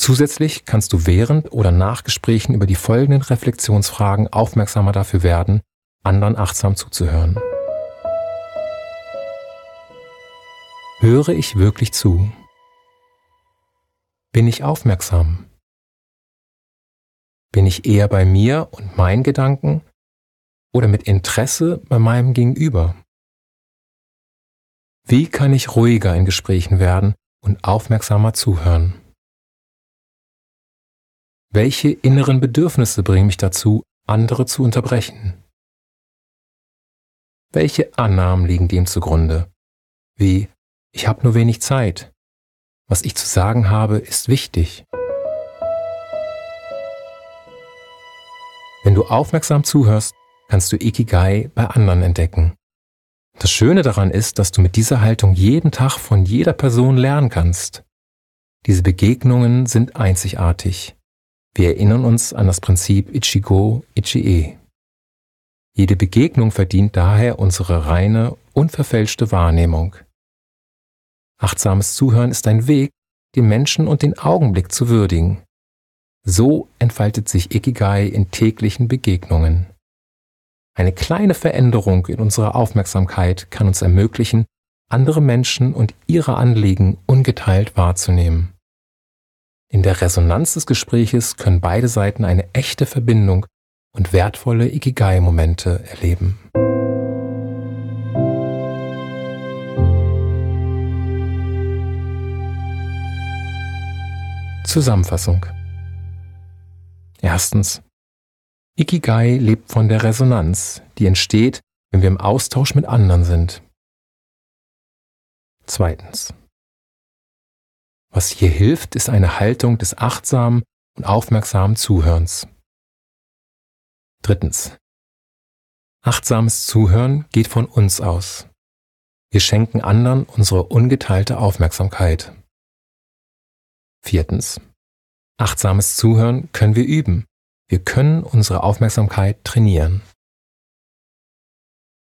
Zusätzlich kannst du während oder nach Gesprächen über die folgenden Reflexionsfragen aufmerksamer dafür werden, anderen achtsam zuzuhören. Höre ich wirklich zu? Bin ich aufmerksam? Bin ich eher bei mir und meinen Gedanken oder mit Interesse bei meinem Gegenüber? Wie kann ich ruhiger in Gesprächen werden und aufmerksamer zuhören? Welche inneren Bedürfnisse bringen mich dazu, andere zu unterbrechen? Welche Annahmen liegen dem zugrunde? Wie, ich habe nur wenig Zeit. Was ich zu sagen habe, ist wichtig. Wenn du aufmerksam zuhörst, kannst du Ikigai bei anderen entdecken. Das Schöne daran ist, dass du mit dieser Haltung jeden Tag von jeder Person lernen kannst. Diese Begegnungen sind einzigartig. Wir erinnern uns an das Prinzip Ichigo Ichie. Jede Begegnung verdient daher unsere reine, unverfälschte Wahrnehmung. Achtsames Zuhören ist ein Weg, den Menschen und den Augenblick zu würdigen. So entfaltet sich Ikigai in täglichen Begegnungen. Eine kleine Veränderung in unserer Aufmerksamkeit kann uns ermöglichen, andere Menschen und ihre Anliegen ungeteilt wahrzunehmen. In der Resonanz des Gespräches können beide Seiten eine echte Verbindung und wertvolle Ikigai-Momente erleben. Zusammenfassung. Erstens. Ikigai lebt von der Resonanz, die entsteht, wenn wir im Austausch mit anderen sind. Zweitens. Was hier hilft, ist eine Haltung des achtsamen und aufmerksamen Zuhörens. Drittens. Achtsames Zuhören geht von uns aus. Wir schenken anderen unsere ungeteilte Aufmerksamkeit. Viertens. Achtsames Zuhören können wir üben. Wir können unsere Aufmerksamkeit trainieren.